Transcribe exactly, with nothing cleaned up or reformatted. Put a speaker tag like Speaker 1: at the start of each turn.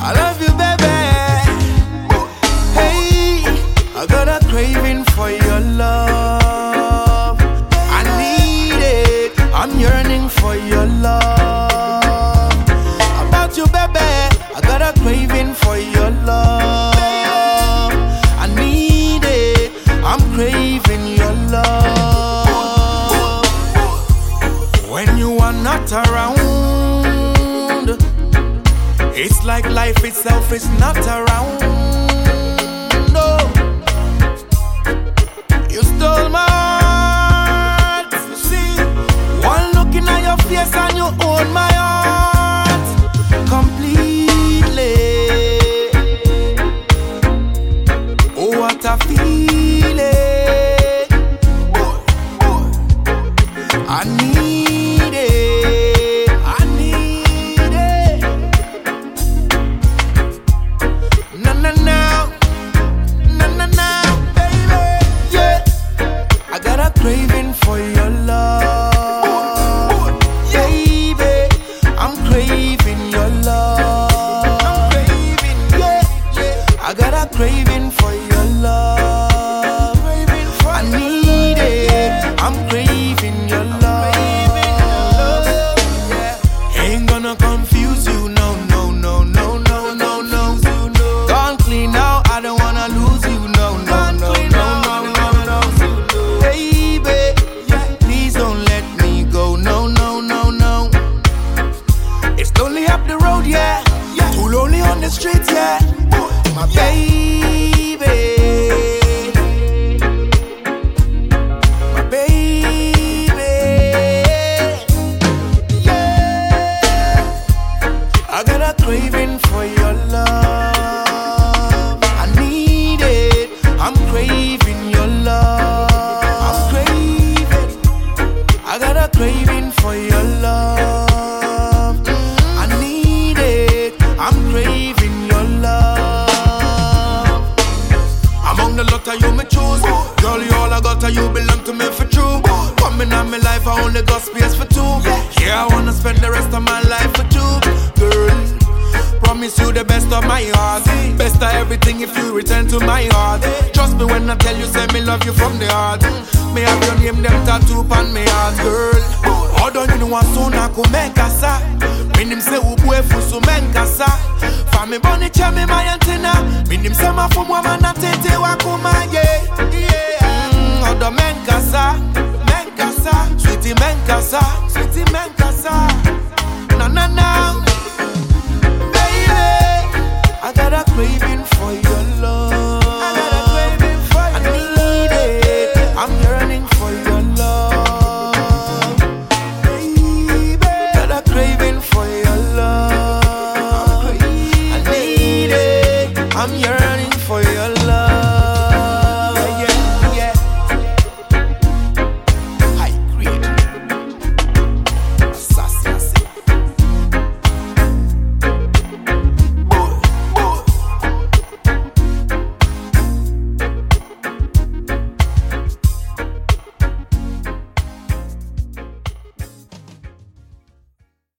Speaker 1: I love you, baby. Hey, I got a craving for your love. I need it. I'm yearning for your love. About you, baby. I got a craving for your love. I need it. I'm craving your love. When you are not around, it's like life itself is not around. No, you stole my heart. You see, one looking at your face and you own my heart completely. Oh, what a feeling! I need it. I need it. No, no, no, no, no, no, baby. Yeah, I got a craving for your love, baby. I'm craving your love. I'm craving, yeah, yeah. I got a craving for your love. I need it. I'm craving your love. Ain't gonna confuse you, no, no, no, no, no, no, no. Gone clean now, I don't wanna lose you, no, no, no, no, no, no, no. Baby, please don't let me go, no, no, no, no. It's lonely up the road, yeah. Too lonely on the streets, yeah. My baby, my baby, yeah. I got a craving for your love. I need it. I'm craving your love. I'm craving. I got a craving for your love. I need it. I'm craving your love. Among the lot of you me choose, girl, you all I got, you belong to me for true. Coming in my life, I only got space for two. Yeah, I wanna spend the rest of my life with you, girl. Promise you the best of my heart, best of everything if you return to my heart. Trust me when I tell you, say me love you from the heart. Me have your name, them tattoo on me heart, girl. Although you know soon I could make a sa. Minim se ubwe fusu menkasa. Fami boni chami my antenna. Minim se ma fumu mana tete wakuma yeah. Yeah. Although menkasa, menkasa, sweetie menkasa, sweetie menkasa. Na na na. I got a craving for your love. I got a craving for your I need it. I'm yearning for your love, baby. Got a craving for your love. I need it. I'm yearning.